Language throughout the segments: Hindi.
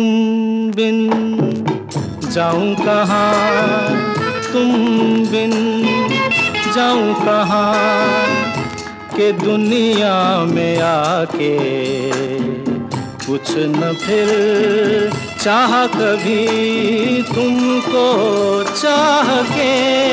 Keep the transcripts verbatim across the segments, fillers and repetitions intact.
बिन जाऊं कहाँ, तुम बिन जाऊं कहाँ, के दुनिया में आके कुछ न फिर चाह कभी तुमको चाह के।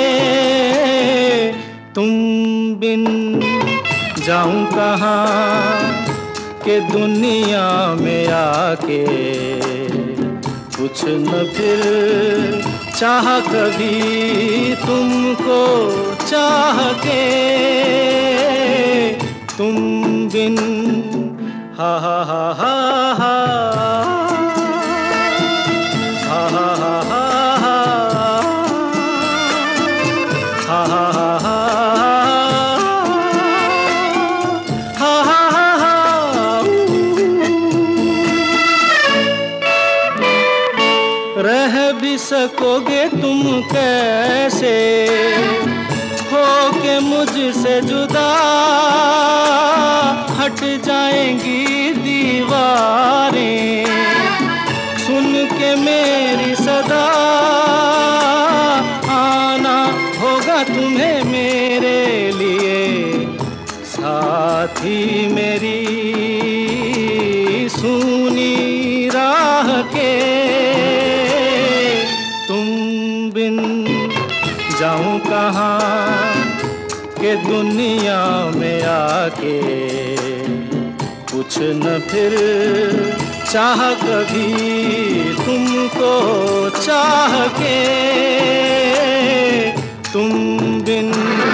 तुम बिन जाऊं कहाँ, के दुनिया में आके कुछ न फिर चाह कभी तुमको चाह के। तुम बिन हा हा हा हा हा हा हा हा हा हा हा हा रह भी सकोगे तुम कैसे हो के मुझसे जुदा, हट जाएंगी दीवारें सुन के मेरी सदा। आना होगा तुम्हें मेरे लिए साथी मेरी सूनी राह के। जाऊं कहाँ, के दुनिया में आके कुछ न फिर चाह कभी तुमको चाह के। तुम बिन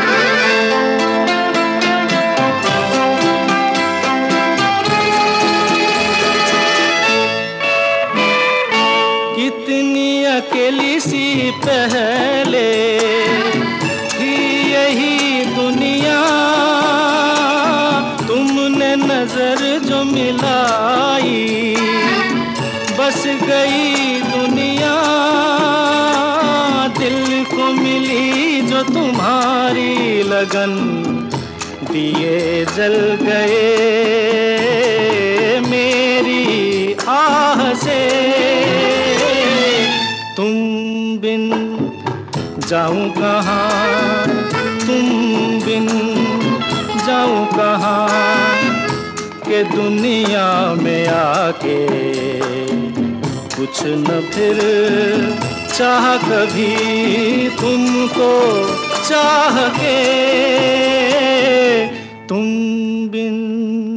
कितनी अकेली सी पहले थी यही दुनिया, तुमने नजर जो मिलाई बस गई दुनिया। दिल को मिली जो तुम्हारी लगन, दिए जल गए मेरी आह से। तुम बिन जाऊं कहाँ, तुम बिन जाऊं कहाँ, के दुनिया में आके कुछ न फिर चाह कभी तुमको चाह के। तुम बिन